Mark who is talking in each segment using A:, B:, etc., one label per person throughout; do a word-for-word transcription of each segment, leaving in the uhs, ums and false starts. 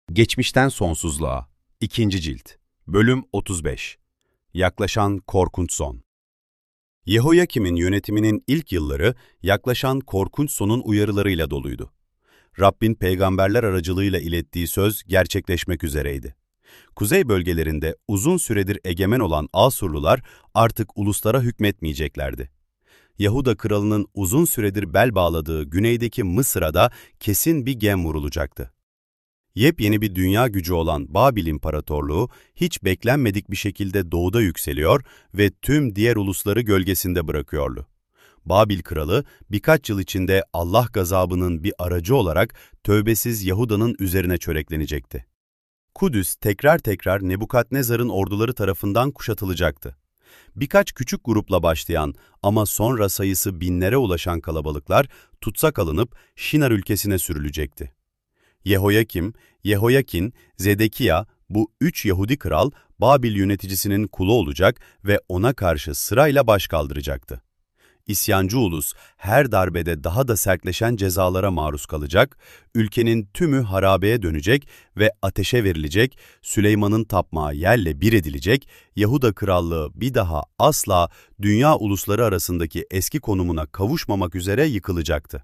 A: Geçmişten Sonsuzluğa İkinci Cilt Bölüm otuz beş Yaklaşan Korkunç Son. Yehoyakim'in yönetiminin ilk yılları yaklaşan korkunç sonun uyarılarıyla doluydu. Rabbin peygamberler aracılığıyla ilettiği söz gerçekleşmek üzereydi. Kuzey bölgelerinde uzun süredir egemen olan Asurlular artık uluslara hükmetmeyeceklerdi. Yahuda kralının uzun süredir bel bağladığı güneydeki Mısır'a da kesin bir gem vurulacaktı. Yepyeni bir dünya gücü olan Babil İmparatorluğu hiç beklenmedik bir şekilde doğuda yükseliyor ve tüm diğer ulusları gölgesinde bırakıyordu. Babil kralı birkaç yıl içinde Allah gazabının bir aracı olarak tövbesiz Yahuda'nın üzerine çöreklenecekti. Kudüs tekrar tekrar Nebukadnezar'ın orduları tarafından kuşatılacaktı. Birkaç küçük grupla başlayan ama sonra sayısı binlere ulaşan kalabalıklar tutsak alınıp Şinar ülkesine sürülecekti. Yehoyakim, Yehoyakin, Zedekiya, bu üç Yahudi kral Babil yöneticisinin kulu olacak ve ona karşı sırayla baş kaldıracaktı. İsyancı ulus her darbede daha da sertleşen cezalara maruz kalacak, ülkenin tümü harabeye dönecek ve ateşe verilecek, Süleyman'ın tapmağı yerle bir edilecek, Yahuda krallığı bir daha asla dünya ulusları arasındaki eski konumuna kavuşmamak üzere yıkılacaktı.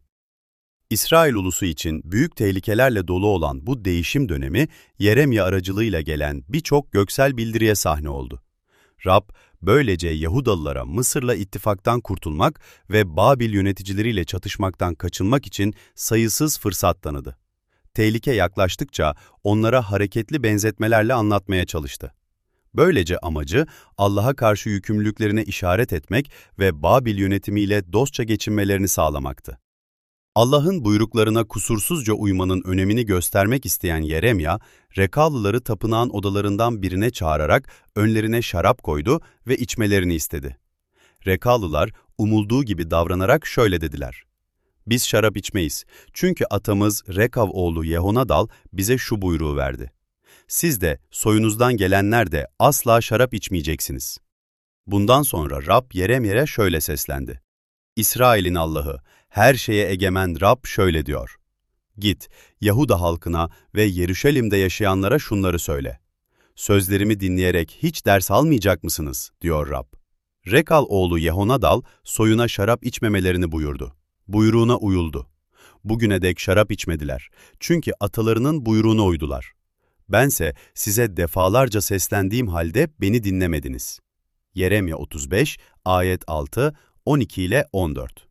A: İsrail ulusu için büyük tehlikelerle dolu olan bu değişim dönemi Yeremya aracılığıyla gelen birçok göksel bildiriye sahne oldu. Rab, böylece Yahudalılara Mısır'la ittifaktan kurtulmak ve Babil yöneticileriyle çatışmaktan kaçınmak için sayısız fırsat tanıdı. Tehlike yaklaştıkça onlara hareketli benzetmelerle anlatmaya çalıştı. Böylece amacı Allah'a karşı yükümlülüklerine işaret etmek ve Babil yönetimiyle dostça geçinmelerini sağlamaktı. Allah'ın buyruklarına kusursuzca uymanın önemini göstermek isteyen Yeremya, Rekalıları tapınağın odalarından birine çağırarak önlerine şarap koydu ve içmelerini istedi. Rekalılar umulduğu gibi davranarak şöyle dediler: "Biz şarap içmeyiz, çünkü atamız Rekav oğlu Yehonadal bize şu buyruğu verdi: Siz de, soyunuzdan gelenler de asla şarap içmeyeceksiniz." Bundan sonra Rab Yeremya'ya şöyle seslendi: "İsrail'in Allah'ı, her şeye egemen Rab şöyle diyor: Git, Yahuda halkına ve Yeruşalim'de yaşayanlara şunları söyle. Sözlerimi dinleyerek hiç ders almayacak mısınız, diyor Rab. Rekal oğlu Yehonadal soyuna şarap içmemelerini buyurdu. Buyruğuna uyuldu. Bugüne dek şarap içmediler. Çünkü atalarının buyruğuna uydular. Bense size defalarca seslendiğim halde beni dinlemediniz. Yeremya otuz beş, ayet altı, on iki ile on dört.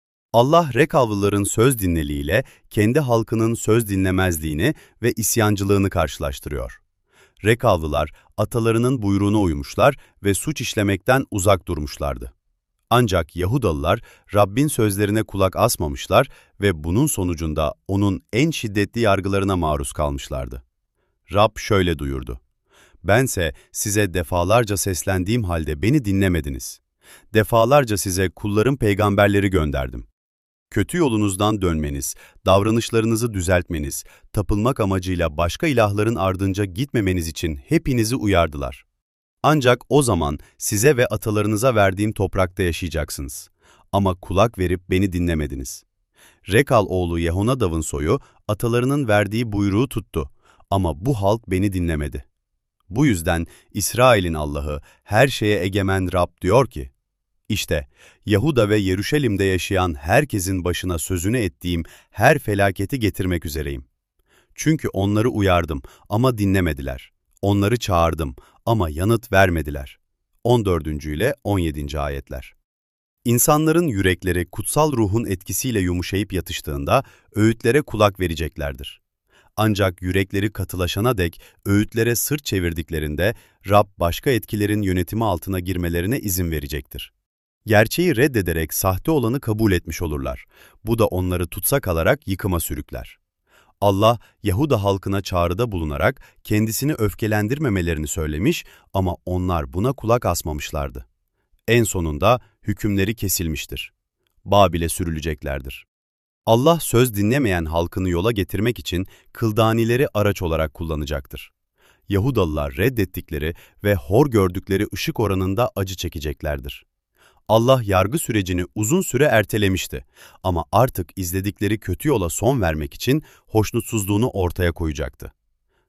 A: Allah Rekavlıların söz dinleliğiyle kendi halkının söz dinlemezliğini ve isyancılığını karşılaştırıyor. Rekavlılar atalarının buyruğuna uymuşlar ve suç işlemekten uzak durmuşlardı. Ancak Yahudalılar Rabbin sözlerine kulak asmamışlar ve bunun sonucunda onun en şiddetli yargılarına maruz kalmışlardı. Rab şöyle duyurdu: Bense size defalarca seslendiğim halde beni dinlemediniz. Defalarca size kullarım peygamberleri gönderdim. Kötü yolunuzdan dönmeniz, davranışlarınızı düzeltmeniz, tapılmak amacıyla başka ilahların ardınca gitmemeniz için hepinizi uyardılar. Ancak o zaman size ve atalarınıza verdiğim toprakta yaşayacaksınız. Ama kulak verip beni dinlemediniz. Rekal oğlu Yehonadav'ın soyu atalarının verdiği buyruğu tuttu. Ama bu halk beni dinlemedi. Bu yüzden İsrail'in Allah'ı, her şeye egemen Rab diyor ki, İşte Yahuda ve Yeruşalim'de yaşayan herkesin başına sözünü ettiğim her felaketi getirmek üzereyim. Çünkü onları uyardım ama dinlemediler. Onları çağırdım ama yanıt vermediler. on dördüncü ile on yedinci ayetler. İnsanların yürekleri kutsal ruhun etkisiyle yumuşayıp yatıştığında öğütlere kulak vereceklerdir. Ancak yürekleri katılaşana dek öğütlere sırt çevirdiklerinde Rab başka etkilerin yönetimi altına girmelerine izin verecektir. Gerçeği reddederek sahte olanı kabul etmiş olurlar. Bu da onları tutsak alarak yıkıma sürükler. Allah, Yahuda halkına çağrıda bulunarak kendisini öfkelendirmemelerini söylemiş ama onlar buna kulak asmamışlardı. En sonunda hükümleri kesilmiştir. Babil'e sürüleceklerdir. Allah söz dinlemeyen halkını yola getirmek için kıldanileri araç olarak kullanacaktır. Yahudalılar reddettikleri ve hor gördükleri ışık oranında acı çekeceklerdir. Allah yargı sürecini uzun süre ertelemişti ama artık izledikleri kötü yola son vermek için hoşnutsuzluğunu ortaya koyacaktı.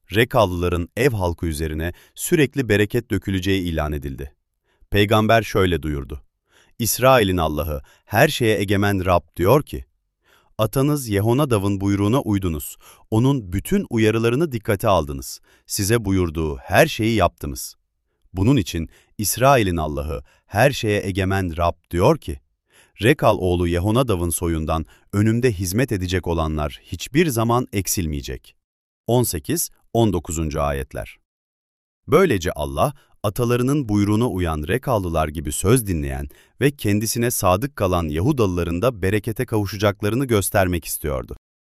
A: Rekallıların ev halkı üzerine sürekli bereket döküleceği ilan edildi. Peygamber şöyle duyurdu: İsrail'in Allah'ı, her şeye egemen Rab diyor ki, atanız Yehonadav'ın buyruğuna uydunuz, onun bütün uyarılarını dikkate aldınız, size buyurduğu her şeyi yaptınız. Bunun için İsrail'in Allah'ı, her şeye egemen Rab diyor ki, Rekal oğlu Yehonadav'ın soyundan önümde hizmet edecek olanlar hiçbir zaman eksilmeyecek. on sekiz on dokuzuncu ayetler. Böylece Allah, atalarının buyruğuna uyan Rekallılar gibi söz dinleyen ve kendisine sadık kalan Yahudalıların da berekete kavuşacaklarını göstermek istiyordu.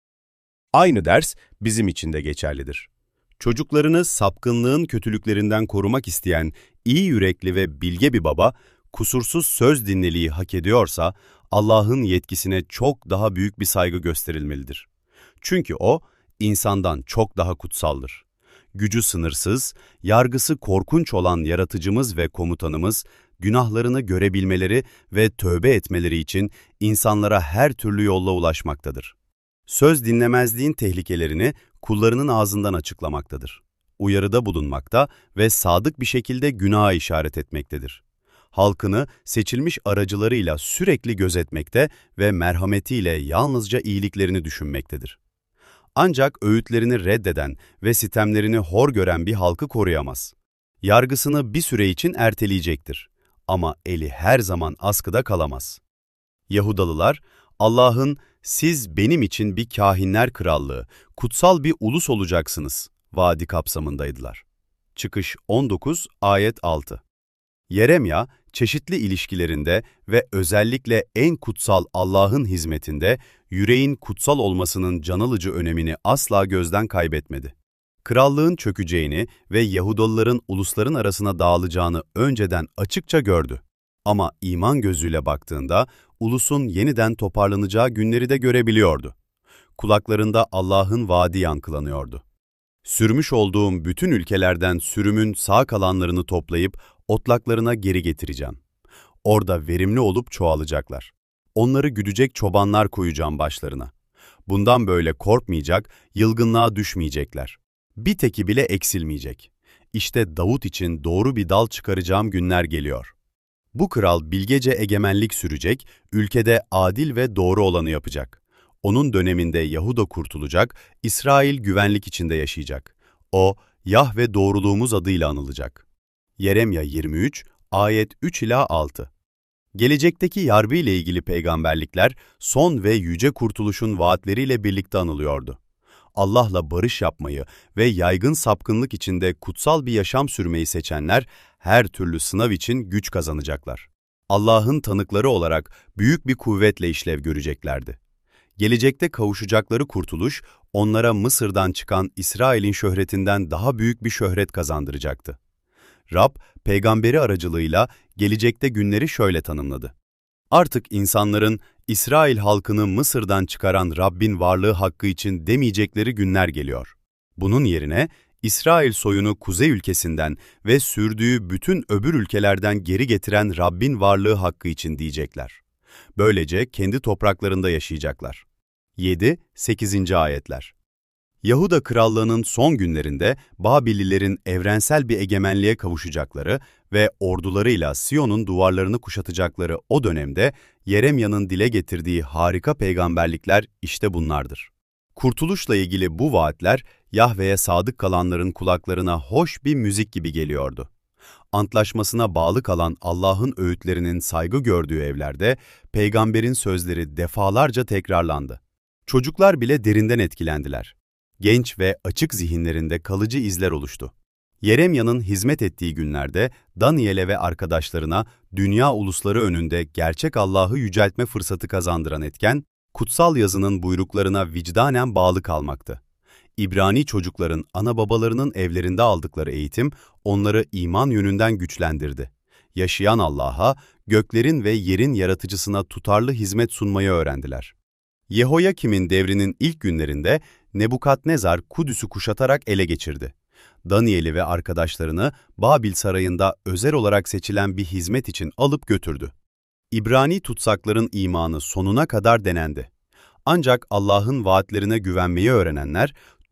A: Aynı ders bizim için de geçerlidir. Çocuklarını sapkınlığın kötülüklerinden korumak isteyen iyi yürekli ve bilge bir baba, kusursuz söz dinleliği hak ediyorsa, Allah'ın yetkisine çok daha büyük bir saygı gösterilmelidir. Çünkü O, insandan çok daha kutsaldır. Gücü sınırsız, yargısı korkunç olan yaratıcımız ve komutanımız, günahlarını görebilmeleri ve tövbe etmeleri için insanlara her türlü yolla ulaşmaktadır. Söz dinlemezliğin tehlikelerini kullarının ağzından açıklamaktadır. Uyarıda bulunmakta ve sadık bir şekilde günaha işaret etmektedir. Halkını seçilmiş aracılarıyla sürekli gözetmekte ve merhametiyle yalnızca iyiliklerini düşünmektedir. Ancak öğütlerini reddeden ve sitemlerini hor gören bir halkı koruyamaz. Yargısını bir süre için erteleyecektir. Ama eli her zaman askıda kalamaz. Yahudalılar, Allah'ın "Siz benim için bir kâhinler krallığı, kutsal bir ulus olacaksınız" vaadi kapsamındaydılar. Çıkış on dokuz ayet altı. Yeremya, çeşitli ilişkilerinde ve özellikle en kutsal Allah'ın hizmetinde yüreğin kutsal olmasının can alıcı önemini asla gözden kaybetmedi. Krallığın çökeceğini ve Yahudalıların ulusların arasına dağılacağını önceden açıkça gördü. Ama iman gözüyle baktığında ulusun yeniden toparlanacağı günleri de görebiliyordu. Kulaklarında Allah'ın vaadi yankılanıyordu. Sürmüş olduğum bütün ülkelerden sürümün sağ kalanlarını toplayıp otlaklarına geri getireceğim. Orada verimli olup çoğalacaklar. Onları güdecek çobanlar koyacağım başlarına. Bundan böyle korkmayacak, yılgınlığa düşmeyecekler. Bir teki bile eksilmeyecek. İşte Davut için doğru bir dal çıkaracağım günler geliyor. Bu kral bilgece egemenlik sürecek, ülkede adil ve doğru olanı yapacak. Onun döneminde Yahuda kurtulacak, İsrail güvenlik içinde yaşayacak. O, Yahve doğruluğumuz adıyla anılacak. Yeremya yirmi üç, ayet üç ila altı. Gelecekteki yargı ile ilgili peygamberlikler, son ve yüce kurtuluşun vaatleriyle birlikte anılıyordu. Allah'la barış yapmayı ve yaygın sapkınlık içinde kutsal bir yaşam sürmeyi seçenler, her türlü sınav için güç kazanacaklar. Allah'ın tanıkları olarak büyük bir kuvvetle işlev göreceklerdi. Gelecekte kavuşacakları kurtuluş, onlara Mısır'dan çıkan İsrail'in şöhretinden daha büyük bir şöhret kazandıracaktı. Rab, peygamberi aracılığıyla gelecekte günleri şöyle tanımladı. Artık insanların İsrail halkını Mısır'dan çıkaran Rabbin varlığı hakkı için demeyecekleri günler geliyor. Bunun yerine İsrail soyunu kuzey ülkesinden ve sürdüğü bütün öbür ülkelerden geri getiren Rabbin varlığı hakkı için diyecekler. Böylece kendi topraklarında yaşayacaklar. yedi sekizinci ayetler. Yahuda krallığının son günlerinde Babililerin evrensel bir egemenliğe kavuşacakları ve ordularıyla Siyon'un duvarlarını kuşatacakları o dönemde Yeremya'nın dile getirdiği harika peygamberlikler işte bunlardır. Kurtuluşla ilgili bu vaatler Yahve'ye sadık kalanların kulaklarına hoş bir müzik gibi geliyordu. Antlaşmasına bağlı kalan Allah'ın öğütlerinin saygı gördüğü evlerde peygamberin sözleri defalarca tekrarlandı. Çocuklar bile derinden etkilendiler. Genç ve açık zihinlerinde kalıcı izler oluştu. Yeremya'nın hizmet ettiği günlerde Daniel'e ve arkadaşlarına dünya ulusları önünde gerçek Allah'ı yüceltme fırsatı kazandıran etken, kutsal yazının buyruklarına vicdanen bağlı kalmaktı. İbrani çocukların ana babalarının evlerinde aldıkları eğitim onları iman yönünden güçlendirdi. Yaşayan Allah'a, göklerin ve yerin yaratıcısına tutarlı hizmet sunmayı öğrendiler. Yehoyakim'in devrinin ilk günlerinde Nebukadnezar Kudüs'ü kuşatarak ele geçirdi. Daniel'i ve arkadaşlarını Babil sarayında özel olarak seçilen bir hizmet için alıp götürdü. İbrani tutsakların imanı sonuna kadar denendi. Ancak Allah'ın vaatlerine güvenmeyi öğrenenler,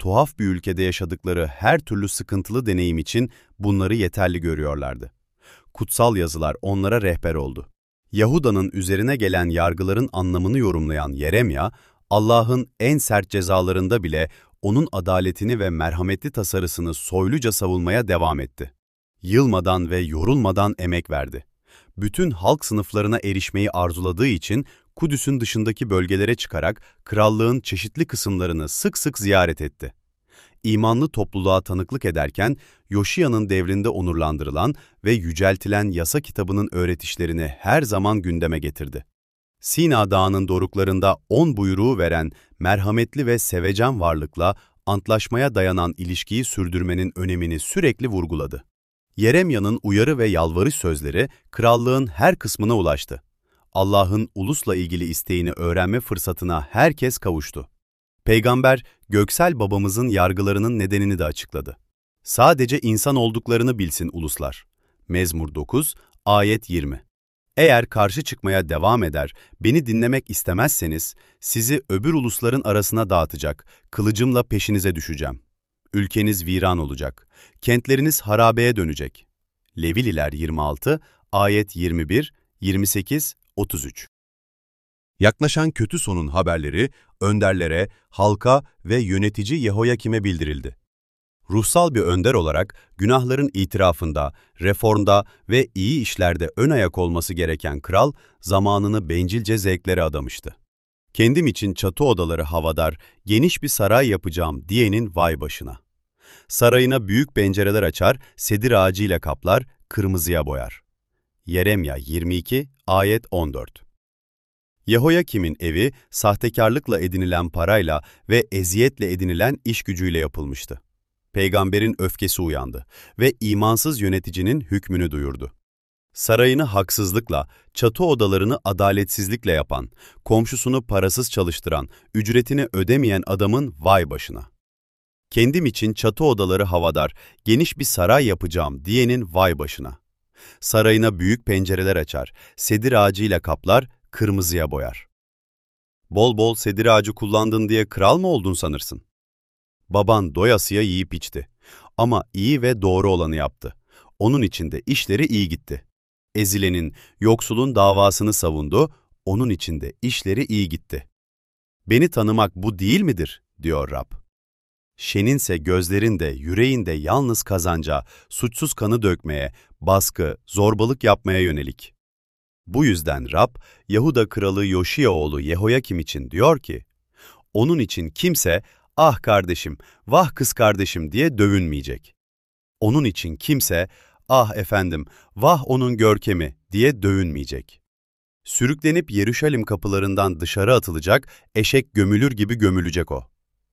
A: tuhaf bir ülkede yaşadıkları her türlü sıkıntılı deneyim için bunları yeterli görüyorlardı. Kutsal yazılar onlara rehber oldu. Yahuda'nın üzerine gelen yargıların anlamını yorumlayan Yeremya, Allah'ın en sert cezalarında bile onun adaletini ve merhametli tasarısını soyluca savunmaya devam etti. Yılmadan ve yorulmadan emek verdi. Bütün halk sınıflarına erişmeyi arzuladığı için Kudüs'ün dışındaki bölgelere çıkarak krallığın çeşitli kısımlarını sık sık ziyaret etti. İmanlı topluluğa tanıklık ederken Yoşiya'nın devrinde onurlandırılan ve yüceltilen yasa kitabının öğretişlerini her zaman gündeme getirdi. Sina Dağı'nın doruklarında on buyruğu veren merhametli ve sevecen varlıkla antlaşmaya dayanan ilişkiyi sürdürmenin önemini sürekli vurguladı. Yeremya'nın uyarı ve yalvarış sözleri krallığın her kısmına ulaştı. Allah'ın ulusla ilgili isteğini öğrenme fırsatına herkes kavuştu. Peygamber, göksel babamızın yargılarının nedenini de açıkladı. Sadece insan olduklarını bilsin uluslar. Mezmur dokuz, ayet yirmi. Eğer karşı çıkmaya devam eder, beni dinlemek istemezseniz, sizi öbür ulusların arasına dağıtacak, kılıcımla peşinize düşeceğim. Ülkeniz viran olacak, kentleriniz harabeye dönecek. Levililer yirmi altı, ayet yirmi bir, yirmi sekiz, otuz üç. Yaklaşan kötü sonun haberleri önderlere, halka ve yönetici Yehoyakim'e bildirildi. Ruhsal bir önder olarak günahların itirafında, reformda ve iyi işlerde ön ayak olması gereken kral, zamanını bencilce zevklere adamıştı. Kendim için çatı odaları havadar, geniş bir saray yapacağım diyenin vay başına. Sarayına büyük pencereler açar, sedir ağacıyla kaplar, kırmızıya boyar. Yeremya yirmi iki, ayet on dört. Yehoyakim'in evi, sahtekarlıkla edinilen parayla ve eziyetle edinilen iş gücüyle yapılmıştı. Peygamberin öfkesi uyandı ve imansız yöneticinin hükmünü duyurdu. Sarayını haksızlıkla, çatı odalarını adaletsizlikle yapan, komşusunu parasız çalıştıran, ücretini ödemeyen adamın vay başına. Kendim için çatı odaları havadar, geniş bir saray yapacağım diyenin vay başına. Sarayına büyük pencereler açar, sedir ağacıyla kaplar, kırmızıya boyar. Bol bol sedir ağacı kullandın diye kral mı oldun sanırsın? Baban doyasıya yiyip içti. Ama iyi ve doğru olanı yaptı. Onun için de işleri iyi gitti. Ezilenin, yoksulun davasını savundu, onun için de işleri iyi gitti. Beni tanımak bu değil midir, diyor Rab. Şeninse gözlerinde, yüreğinde yalnız kazanca, suçsuz kanı dökmeye, baskı, zorbalık yapmaya yönelik. Bu yüzden Rab, Yahuda kralı Yoşiya oğlu Yehoyakim için diyor ki, onun için kimse, ah kardeşim, vah kız kardeşim diye dövünmeyecek. Onun için kimse, ah efendim, vah onun görkemi diye dövünmeyecek. Sürüklenip Yeruşalim kapılarından dışarı atılacak, eşek gömülür gibi gömülecek o.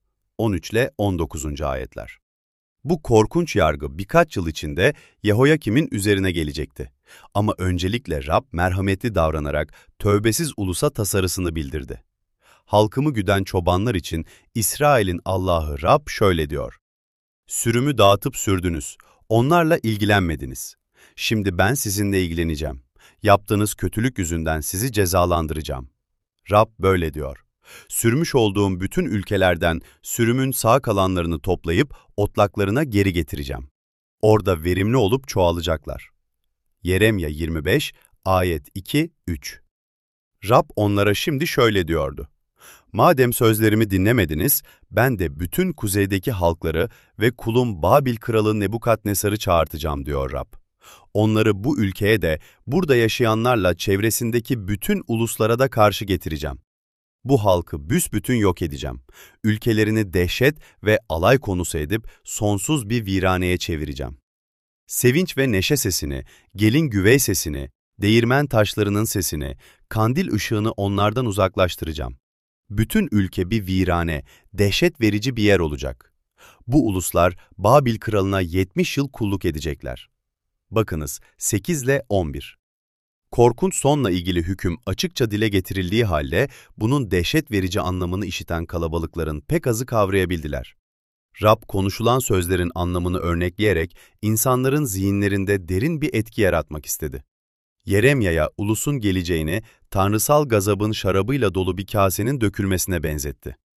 A: on üç ile on dokuzuncu ayetler. Bu korkunç yargı birkaç yıl içinde Yehoyakim'in üzerine gelecekti. Ama öncelikle Rab merhametli davranarak tövbesiz ulusa tasarısını bildirdi. Halkımı güden çobanlar için İsrail'in Allah'ı Rab şöyle diyor. Sürümü dağıtıp sürdünüz, onlarla ilgilenmediniz. Şimdi ben sizinle ilgileneceğim. Yaptığınız kötülük yüzünden sizi cezalandıracağım. Rab böyle diyor. Sürmüş olduğum bütün ülkelerden sürümün sağ kalanlarını toplayıp otlaklarına geri getireceğim. Orada verimli olup çoğalacaklar. Yeremya yirmi beş, ayet iki üç. Rab onlara şimdi şöyle diyordu. Madem sözlerimi dinlemediniz, ben de bütün kuzeydeki halkları ve kulum Babil kralı Nebukadnesar'ı çağırtacağım diyor Rab. Onları bu ülkeye de burada yaşayanlarla çevresindeki bütün uluslara da karşı getireceğim. Bu halkı büsbütün yok edeceğim. Ülkelerini dehşet ve alay konusu edip sonsuz bir viraneye çevireceğim. Sevinç ve neşe sesini, gelin güvey sesini, değirmen taşlarının sesini, kandil ışığını onlardan uzaklaştıracağım. Bütün ülke bir virane, dehşet verici bir yer olacak. Bu uluslar Babil kralına yetmiş yıl kulluk edecekler. Bakınız sekiz ile on bir. Korkunç sonla ilgili hüküm açıkça dile getirildiği halde bunun dehşet verici anlamını işiten kalabalıkların pek azı kavrayabildiler. Rab konuşulan sözlerin anlamını örnekleyerek insanların zihinlerinde derin bir etki yaratmak istedi. Yeremya'ya ulusun geleceğini tanrısal gazabın şarabıyla dolu bir kasenin dökülmesine benzetti.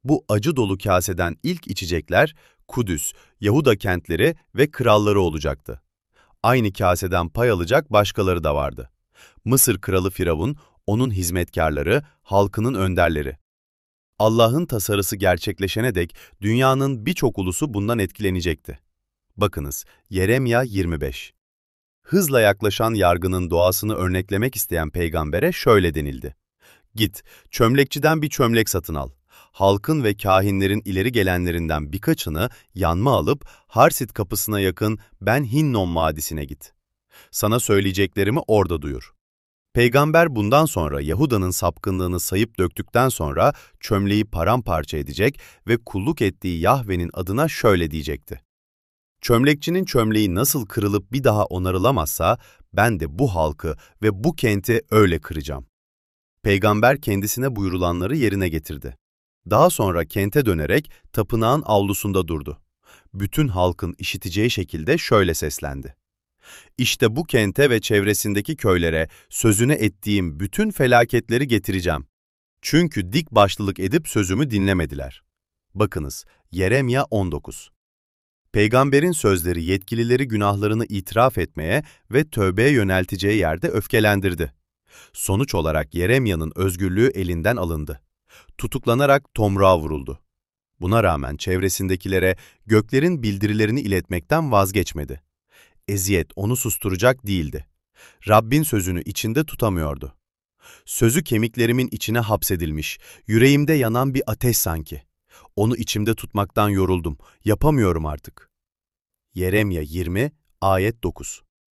A: Bu acı dolu kaseden ilk içecekler Kudüs, Yahuda kentleri ve kralları olacaktı. Aynı kaseden pay alacak başkaları da vardı. Mısır kralı Firavun, onun hizmetkarları, halkının önderleri. Allah'ın tasarısı gerçekleşene dek dünyanın birçok ulusu bundan etkilenecekti. Bakınız, Yeremya yirmi beş. Hızla yaklaşan yargının doğasını örneklemek isteyen peygambere şöyle denildi: "Git, çömlekçiden bir çömlek satın al. Halkın ve kâhinlerin ileri gelenlerinden birkaçını yanma alıp Harsit kapısına yakın Ben Hinnom Vadisi'ne git. Sana söyleyeceklerimi orada duyur." Peygamber bundan sonra Yahuda'nın sapkınlığını sayıp döktükten sonra çömleği paramparça edecek ve kulluk ettiği Yahve'nin adına şöyle diyecekti: "Çömlekçinin çömleği nasıl kırılıp bir daha onarılamazsa, ben de bu halkı ve bu kenti öyle kıracağım." Peygamber kendisine buyurulanları yerine getirdi. Daha sonra kente dönerek tapınağın avlusunda durdu. Bütün halkın işiteceği şekilde şöyle seslendi: "İşte bu kente ve çevresindeki köylere sözüne ettiğim bütün felaketleri getireceğim. Çünkü dik başlılık edip sözümü dinlemediler." Bakınız, Yeremya on dokuz. Peygamberin sözleri yetkilileri günahlarını itiraf etmeye ve tövbeye yönelteceği yerde öfkelendirdi. Sonuç olarak Yeremya'nın özgürlüğü elinden alındı. Tutuklanarak tomruğa vuruldu. Buna rağmen çevresindekilere göklerin bildirilerini iletmekten vazgeçmedi. Eziyet onu susturacak değildi. Rabbin sözünü içinde tutamıyordu. "Sözü kemiklerimin içine hapsedilmiş, yüreğimde yanan bir ateş sanki. Onu içimde tutmaktan yoruldum, yapamıyorum artık." Yeremya yirmi, ayet dokuz.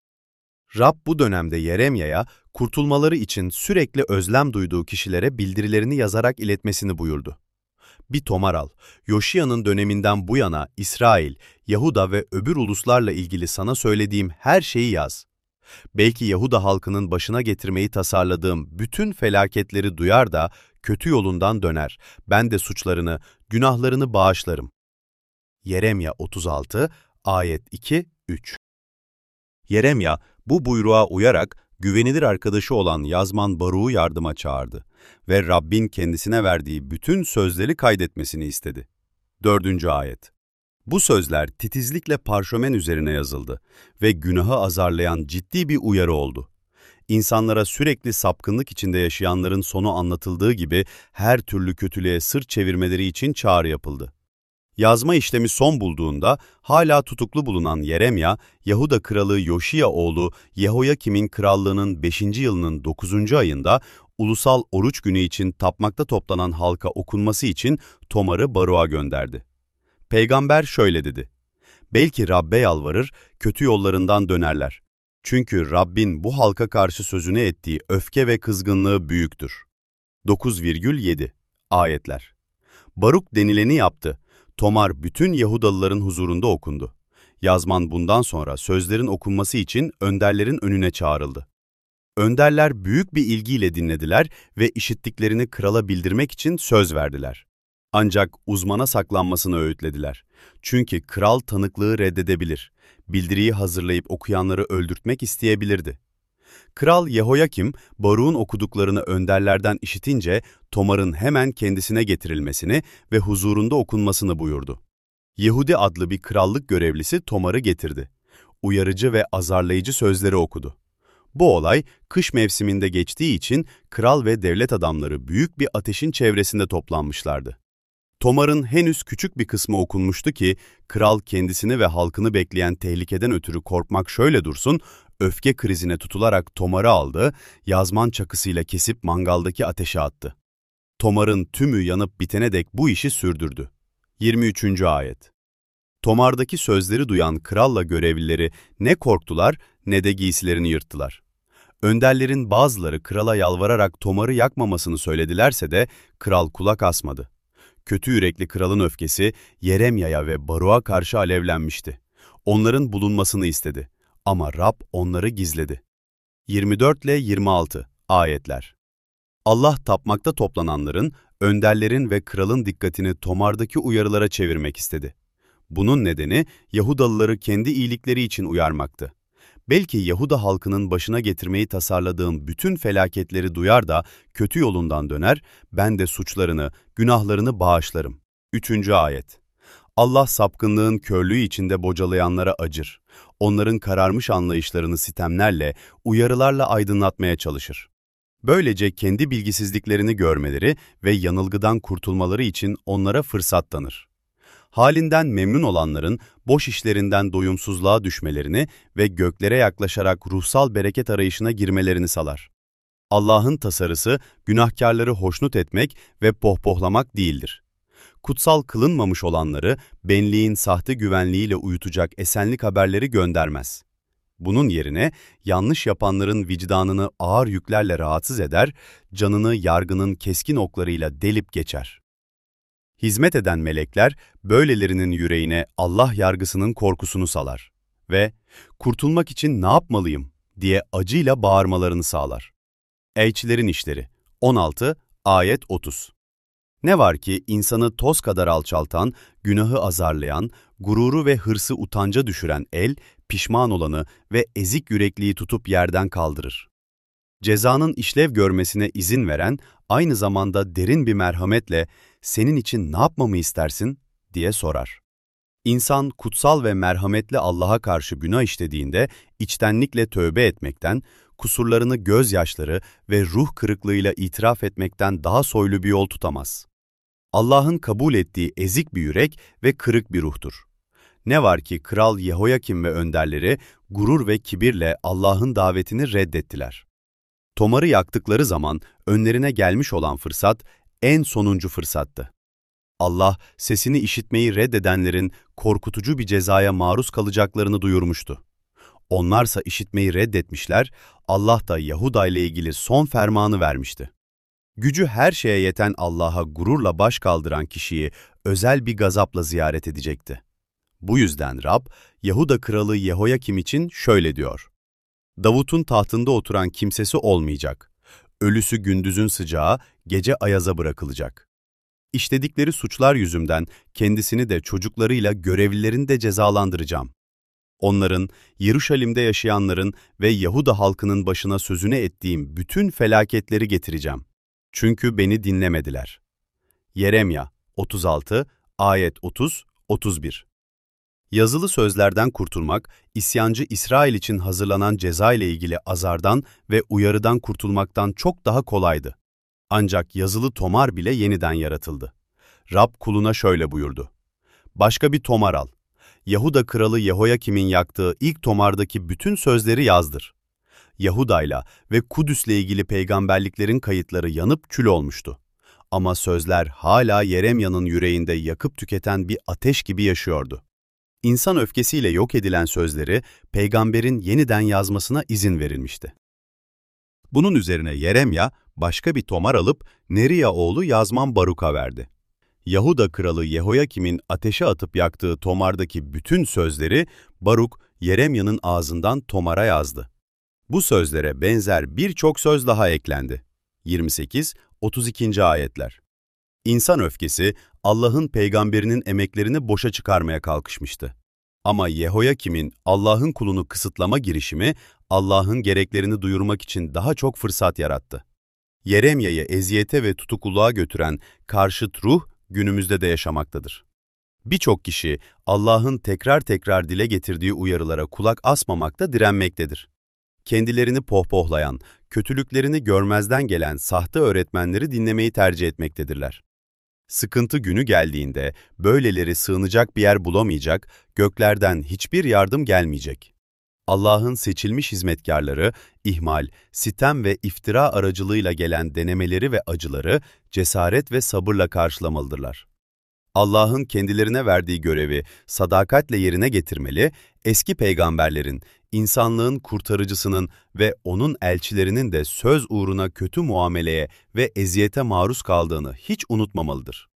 A: Rab bu dönemde Yeremya'ya kurtulmaları için sürekli özlem duyduğu kişilere bildirilerini yazarak iletmesini buyurdu. "Bir tomar al, Yoşiya'nın döneminden bu yana İsrail, Yahuda ve öbür uluslarla ilgili sana söylediğim her şeyi yaz. Belki Yahuda halkının başına getirmeyi tasarladığım bütün felaketleri duyar da kötü yolundan döner. Ben de suçlarını, günahlarını bağışlarım." Yeremya otuz altı, ayet iki üç. Yeremya, bu buyruğa uyarak güvenilir arkadaşı olan Yazman Baruk'u yardıma çağırdı ve Rabbin kendisine verdiği bütün sözleri kaydetmesini istedi. Dördüncü ayet. Bu sözler titizlikle parşömen üzerine yazıldı ve günahı azarlayan ciddi bir uyarı oldu. İnsanlara sürekli sapkınlık içinde yaşayanların sonu anlatıldığı gibi her türlü kötülüğe sırt çevirmeleri için çağrı yapıldı. Yazma işlemi son bulduğunda hala tutuklu bulunan Yeremya, Yahuda kralı Yoşiya oğlu Yehoyakim'in krallığının beşinci yılının dokuzuncu ayında ulusal oruç günü için tapmakta toplanan halka okunması için tomarı Baruk'a gönderdi. Peygamber şöyle dedi: "Belki Rab'be yalvarır, kötü yollarından dönerler. Çünkü Rabbin bu halka karşı sözüne ettiği öfke ve kızgınlığı büyüktür." dokuz virgül yedi. Ayetler. Baruk denileni yaptı. Tomar bütün Yahudalıların huzurunda okundu. Yazman bundan sonra sözlerin okunması için önderlerin önüne çağrıldı. Önderler büyük bir ilgiyle dinlediler ve işittiklerini krala bildirmek için söz verdiler. Ancak uzmana saklanmasını öğütlediler. Çünkü kral tanıklığı reddedebilir. Bildiriyi hazırlayıp okuyanları öldürtmek isteyebilirdi. Kral Yehoyakim, Baruk'un okuduklarını önderlerden işitince Tomar'ın hemen kendisine getirilmesini ve huzurunda okunmasını buyurdu. Yehudi adlı bir krallık görevlisi Tomar'ı getirdi. Uyarıcı ve azarlayıcı sözleri okudu. Bu olay kış mevsiminde geçtiği için kral ve devlet adamları büyük bir ateşin çevresinde toplanmışlardı. Tomar'ın henüz küçük bir kısmı okunmuştu ki, kral kendisini ve halkını bekleyen tehlikeden ötürü korkmak şöyle dursun, öfke krizine tutularak Tomar'ı aldı, yazman çakısıyla kesip mangaldaki ateşe attı. Tomar'ın tümü yanıp bitene dek bu işi sürdürdü. yirmi üçüncü ayet. Tomar'daki sözleri duyan kralla görevlileri ne korktular ne de giysilerini yırttılar. Önderlerin bazıları krala yalvararak Tomar'ı yakmamasını söyledilerse de kral kulak asmadı. Kötü yürekli kralın öfkesi Yeremya'ya ve Baruk'a karşı alevlenmişti. Onların bulunmasını istedi ama Rab onları gizledi. yirmi dört ile yirmi altı ayetler. Allah tapmakta toplananların, önderlerin ve kralın dikkatini Tomar'daki uyarılara çevirmek istedi. Bunun nedeni Yahudalıları kendi iyilikleri için uyarmaktı. Belki Yahuda halkının başına getirmeyi tasarladığım bütün felaketleri duyar da kötü yolundan döner, ben de suçlarını, günahlarını bağışlarım. Üçüncü ayet. Allah sapkınlığın körlüğü içinde bocalayanlara acır. Onların kararmış anlayışlarını sitemlerle, uyarılarla aydınlatmaya çalışır. Böylece kendi bilgisizliklerini görmeleri ve yanılgıdan kurtulmaları için onlara fırsat tanır. Halinden memnun olanların boş işlerinden doyumsuzluğa düşmelerini ve göklere yaklaşarak ruhsal bereket arayışına girmelerini sağlar. Allah'ın tasarısı günahkarları hoşnut etmek ve pohpohlamak değildir. Kutsal kılınmamış olanları benliğin sahte güvenliğiyle uyutacak esenlik haberleri göndermez. Bunun yerine yanlış yapanların vicdanını ağır yüklerle rahatsız eder, canını yargının keskin oklarıyla delip geçer. Hizmet eden melekler böylelerinin yüreğine Allah yargısının korkusunu salar ve kurtulmak için ne yapmalıyım diye acıyla bağırmalarını sağlar. Elçilerin İşleri on altı ayet otuz. Ne var ki insanı toz kadar alçaltan, günahı azarlayan, gururu ve hırsı utanca düşüren el, pişman olanı ve ezik yürekliyi tutup yerden kaldırır. Cezanın işlev görmesine izin veren, aynı zamanda derin bir merhametle "Senin için ne yapmamı istersin?" diye sorar. İnsan kutsal ve merhametli Allah'a karşı günah işlediğinde içtenlikle tövbe etmekten, kusurlarını gözyaşları ve ruh kırıklığıyla itiraf etmekten daha soylu bir yol tutamaz. Allah'ın kabul ettiği ezik bir yürek ve kırık bir ruhtur. Ne var ki Kral Yehoyakim ve önderleri gurur ve kibirle Allah'ın davetini reddettiler. Tomarı yaktıkları zaman önlerine gelmiş olan fırsat en sonuncu fırsattı. Allah sesini işitmeyi reddedenlerin korkutucu bir cezaya maruz kalacaklarını duyurmuştu. Onlarsa işitmeyi reddetmişler, Allah da Yahuda ile ilgili son fermanı vermişti. Gücü her şeye yeten Allah'a gururla baş kaldıran kişiyi özel bir gazapla ziyaret edecekti. Bu yüzden Rab, Yahuda kralı Yehoyakim için şöyle diyor: Davut'un tahtında oturan kimsesi olmayacak. Ölüsü gündüzün sıcağı, gece ayaza bırakılacak. İşledikleri suçlar yüzünden kendisini de çocuklarıyla görevlilerini de cezalandıracağım. Onların, Yeruşalim'de yaşayanların ve Yahuda halkının başına sözüne ettiğim bütün felaketleri getireceğim. Çünkü beni dinlemediler. Yeremya otuz altı, ayet otuz otuz bir. Yazılı sözlerden kurtulmak, isyancı İsrail için hazırlanan ceza ile ilgili azardan ve uyarıdan kurtulmaktan çok daha kolaydı. Ancak yazılı tomar bile yeniden yaratıldı. Rab kuluna şöyle buyurdu: Başka bir tomar al. Yahuda kralı Yehoyakim'in yaktığı ilk tomardaki bütün sözleri yazdır. Yahuda'yla ve Kudüs'le ilgili peygamberliklerin kayıtları yanıp kül olmuştu. Ama sözler hala Yeremya'nın yüreğinde yakıp tüketen bir ateş gibi yaşıyordu. İnsan öfkesiyle yok edilen sözleri peygamberin yeniden yazmasına izin verilmişti. Bunun üzerine Yeremya başka bir tomar alıp Neriya oğlu Yazman Baruk'a verdi. Yahuda kralı Yehoyakim'in ateşe atıp yaktığı tomardaki bütün sözleri Baruk, Yeremya'nın ağzından tomara yazdı. Bu sözlere benzer birçok söz daha eklendi. yirmi sekiz otuz iki. ayetler. İnsan öfkesi, Allah'ın peygamberinin emeklerini boşa çıkarmaya kalkışmıştı. Ama Yehoyakim'in Allah'ın kulunu kısıtlama girişimi, Allah'ın gereklerini duyurmak için daha çok fırsat yarattı. Yeremya'yı eziyete ve tutukluluğa götüren karşıt ruh, günümüzde de yaşamaktadır. Birçok kişi, Allah'ın tekrar tekrar dile getirdiği uyarılara kulak asmamakta direnmektedir. Kendilerini pohpohlayan, kötülüklerini görmezden gelen sahte öğretmenleri dinlemeyi tercih etmektedirler. Sıkıntı günü geldiğinde böyleleri sığınacak bir yer bulamayacak, göklerden hiçbir yardım gelmeyecek. Allah'ın seçilmiş hizmetkarları, ihmal, sitem ve iftira aracılığıyla gelen denemeleri ve acıları cesaret ve sabırla karşılamalıdırlar. Allah'ın kendilerine verdiği görevi sadakatle yerine getirmeli, eski peygamberlerin, insanlığın kurtarıcısının ve onun elçilerinin de söz uğruna kötü muameleye ve eziyete maruz kaldığını hiç unutmamalıdır.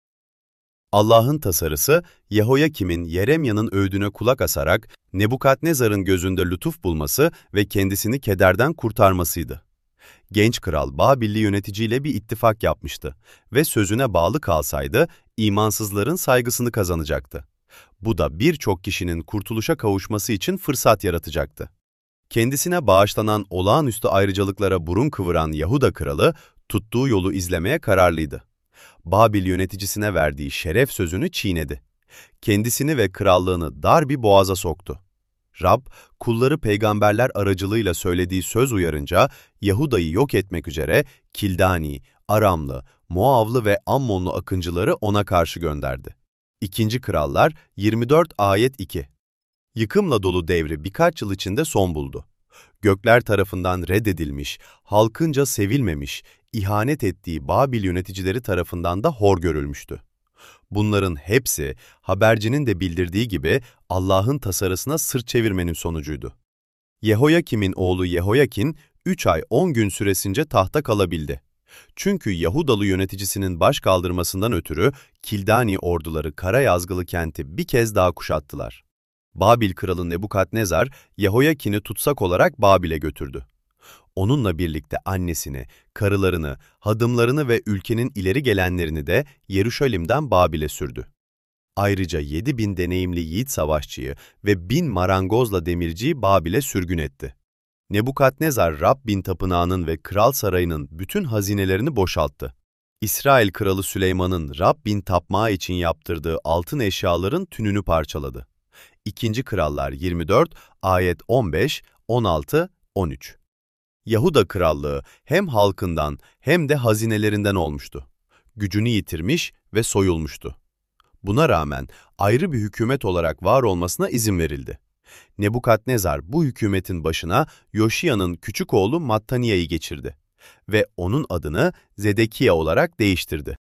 A: Allah'ın tasarısı, Yehoyakim'in Yeremya'nın öğüdüne kulak asarak Nebukadnezar'ın gözünde lütuf bulması ve kendisini kederden kurtarmasıydı. Genç kral Babilli yöneticiyle bir ittifak yapmıştı ve sözüne bağlı kalsaydı imansızların saygısını kazanacaktı. Bu da birçok kişinin kurtuluşa kavuşması için fırsat yaratacaktı. Kendisine bağışlanan olağanüstü ayrıcalıklara burun kıvıran Yahuda kralı, tuttuğu yolu izlemeye kararlıydı. Babil yöneticisine verdiği şeref sözünü çiğnedi. Kendisini ve krallığını dar bir boğaza soktu. Rab, kulları peygamberler aracılığıyla söylediği söz uyarınca, Yahuda'yı yok etmek üzere Kildani, Aramlı, Moavlı ve Ammonlu akıncıları ona karşı gönderdi. İkinci Krallar yirmi dört ayet iki. Yıkımla dolu devri birkaç yıl içinde son buldu. Gökler tarafından reddedilmiş, halkınca sevilmemiş, ihanet ettiği Babil yöneticileri tarafından da hor görülmüştü. Bunların hepsi, habercinin de bildirdiği gibi Allah'ın tasarısına sırt çevirmenin sonucuydu. Yehoyakim'in oğlu Yehoyakin, üç ay on gün süresince tahta kalabildi. Çünkü Yahudalı yöneticisinin baş kaldırmasından ötürü Kildani orduları kara yazgılı kenti bir kez daha kuşattılar. Babil kralı Nebukadnezar, Yehoyakin'i tutsak olarak Babil'e götürdü. Onunla birlikte annesini, karılarını, hadımlarını ve ülkenin ileri gelenlerini de Yeruşalim'den Babil'e sürdü. Ayrıca yedi bin deneyimli yiğit savaşçıyı ve bin marangozla demirciyi Babil'e sürgün etti. Nebukadnezar, Rabbin tapınağının ve kral sarayının bütün hazinelerini boşalttı. İsrail kralı Süleyman'ın Rabbin tapmağı için yaptırdığı altın eşyaların tününü parçaladı. İkinci Krallar yirmi dört, ayet on beş, on altı, on üç. Yahuda krallığı hem halkından hem de hazinelerinden olmuştu. Gücünü yitirmiş ve soyulmuştu. Buna rağmen ayrı bir hükümet olarak var olmasına izin verildi. Nebukadnezar bu hükümetin başına Yoşiya'nın küçük oğlu Mattaniya'yı geçirdi ve onun adını Zedekiya olarak değiştirdi.